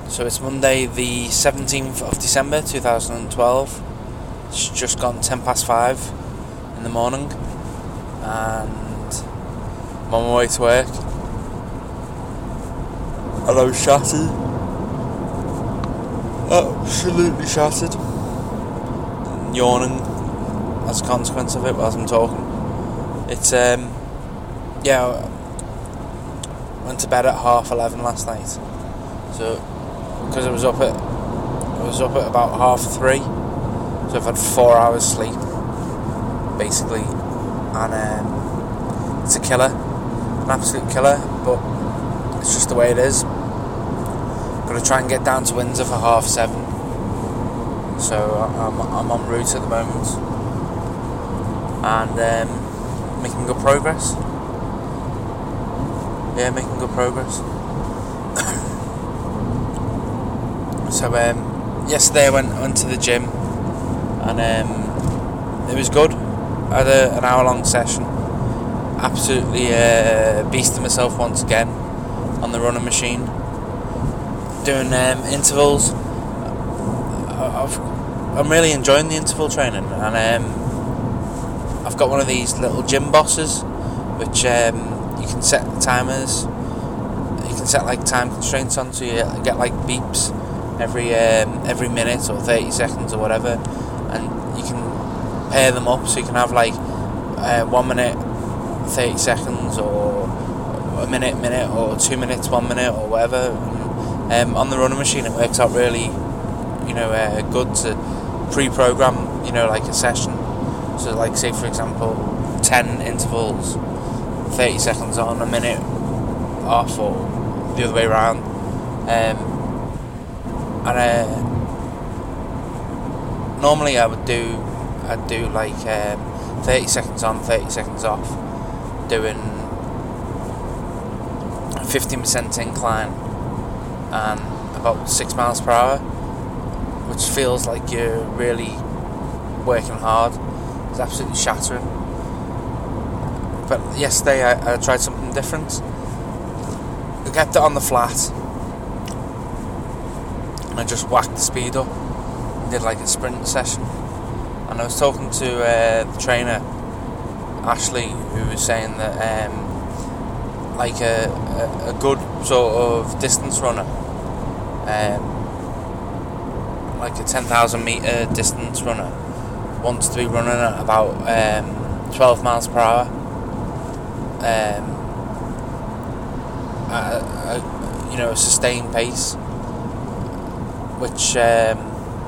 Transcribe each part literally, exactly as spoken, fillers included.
So it's Monday the seventeenth of December two thousand twelve. It's just gone ten past five in the morning, and I'm on my way to work. And I was shattered. Absolutely shattered. And yawning as a consequence of it whilst I'm talking. It's, um, yeah, I went to bed at half eleven last night. So, because I was up at, I was up at about half three. So I've had four hours sleep, basically. And um, it's a killer. An absolute killer, but it's just the way it is. Got to try and get down to Windsor for half seven. So I'm I'm en route at the moment, and um, making good progress. Yeah, making good progress. So um, yesterday I went went to the gym, and um, it was good. I had a, an hour long session. Absolutely uh, beasted myself once again on the running machine, doing um, intervals. I've, I'm really enjoying the interval training, and um, I've got one of these little gym bosses, which um, you can set timers. You can set like time constraints on, so you get like beeps every um, every minute or thirty seconds or whatever, and you can pair them up, so you can have like uh, one minute, thirty seconds, or a minute, minute, or two minutes, one minute, or whatever. And, um, on the running machine, it works out really, you know, uh, good to pre-program, you know, like a session. So, like, say for example, ten intervals, thirty seconds on, a minute off, or the other way around. Um, and uh, normally I would do, I'd do like um, thirty seconds on, thirty seconds off, doing fifteen percent incline and about six miles per hour, which feels like you're really working hard. It's absolutely shattering. But yesterday I, I tried something different. I kept it on the flat, and I just whacked the speed up and did like a sprint session. And I was talking to uh, the trainer, Ashley, who was saying that um, like a, a, a good sort of distance runner, um, like a ten thousand metre distance runner, wants to be running at about um, twelve miles per hour, um, at a, a, you know, a sustained pace, which um,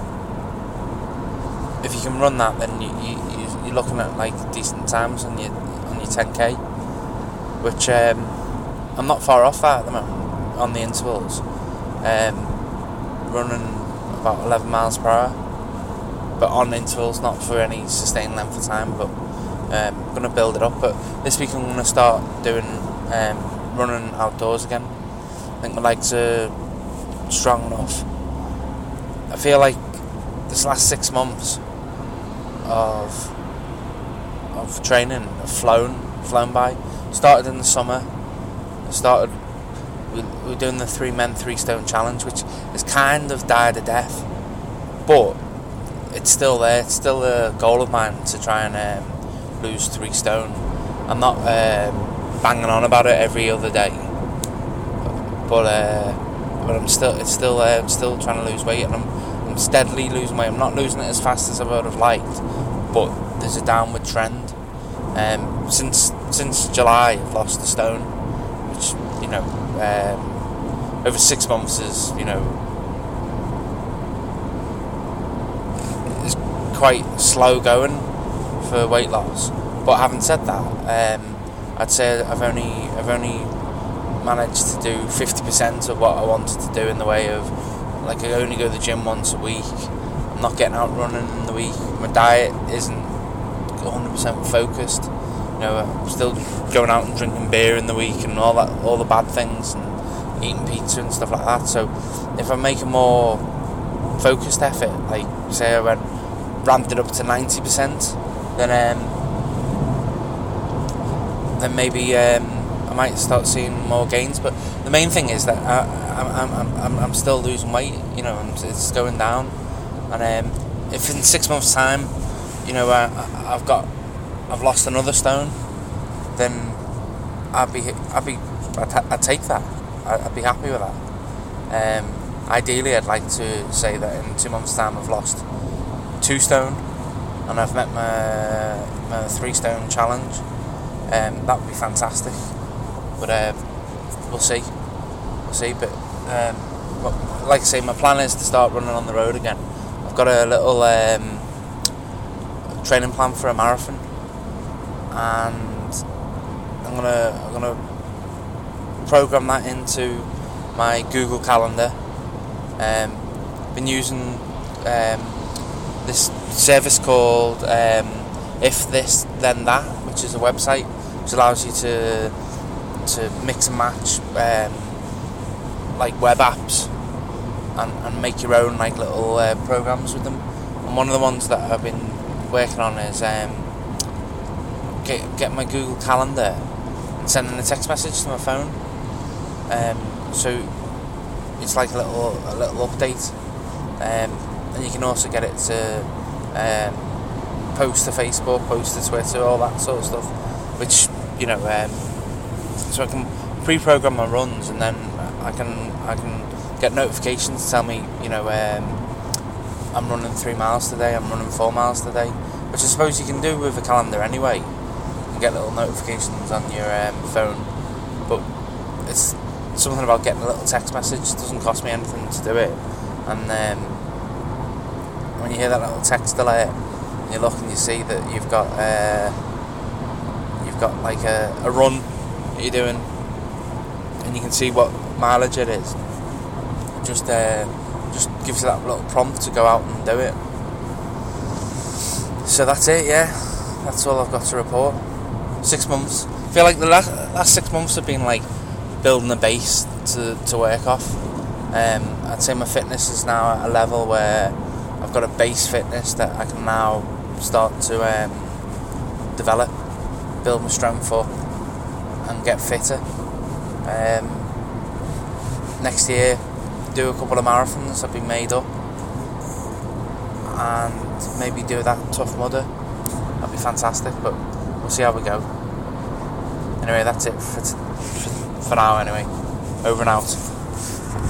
if you can run that, then you, you, you're looking at like decent times on your on your ten k, which um, I'm not far off that at the moment on the intervals, um, running about eleven miles per hour, but on intervals, not for any sustained length of time. But um, I'm going to build it up. But this week I'm going to start doing um, running outdoors again. I think my legs are strong enough. I feel like this last six months of of training have flown flown by. Started in the summer. I started we, we were doing the three men three stone challenge, which has kind of died a death, but it's still there. It's still a goal of mine to try and um, lose three stone. I'm not um, banging on about it every other day, but uh, but I'm still it's still there. I'm still trying to lose weight, and I'm I'm steadily losing weight. I'm not losing it as fast as I would have liked, but there's a downward trend. Um, since since July, I've lost a stone, which, you know, um, over six months is, you know, is quite slow going for weight loss. But having said that, um, I'd say I've only I've only managed to do fifty percent of what I wanted to do in the way of, like, I only go to the gym once a week. I'm not getting out running in the week. My diet isn't one hundred percent focused. You know, I'm still going out and drinking beer in the week and all that, all the bad things, and eating pizza and stuff like that. So if I make a more focused effort, like say I went ramped it up to ninety percent, then um, then maybe um, I might start seeing more gains. But the main thing is that I, I'm, I'm, I'm, I'm still losing weight, you know, and it's going down. And um, if in six months' time, you know, I, I've got, I've lost another stone, then I'd be, I'd be, I'd, I'd take that. I'd be happy with that. Um, ideally, I'd like to say that in two months' time, I've lost two stone, and I've met my, my three stone challenge. Um, that would be fantastic. But um, we'll see. We'll see. But um, well, like I say, my plan is to start running on the road again. I've got a little um, training plan for a marathon, and I'm gonna I'm gonna program that into my Google Calendar. Um, been using um, this service called um, If This Then That, which is a website which allows you to to mix and match um, like web apps and, and make your own like little uh, programs with them. And one of the ones that I've been working on is um, get get my Google Calendar and sending a text message to my phone. Um, so it's like a little a little update, um, and you can also get it to um, post to Facebook, post to Twitter, all that sort of stuff. Which you know, um, so I can pre-program my runs, and then I can I can get notifications to tell me, you know, um, I'm running three miles today, I'm running four miles today, which I suppose you can do with a calendar anyway. You can get little notifications on your um, phone, but it's something about getting a little text message. It doesn't cost me anything to do it, and um, when you hear that little text alert, and you look and you see that you've got uh, you've got like a, a run that you're doing, and you can see what mileage it is. It just uh, just gives you that little prompt to go out and do it. So that's it, yeah. That's all I've got to report. Six months. I feel like the last, last six months have been like building a base to, to work off. Um, I'd say my fitness is now at a level where I've got a base fitness that I can now start to um, develop, build my strength up, and get fitter. Um, next year, do a couple of marathons. I've been made up, and maybe do that Tough Mudder. That'd be fantastic, but we'll see how we go. Anyway, that's it for, t- for, for now. Anyway, over and out.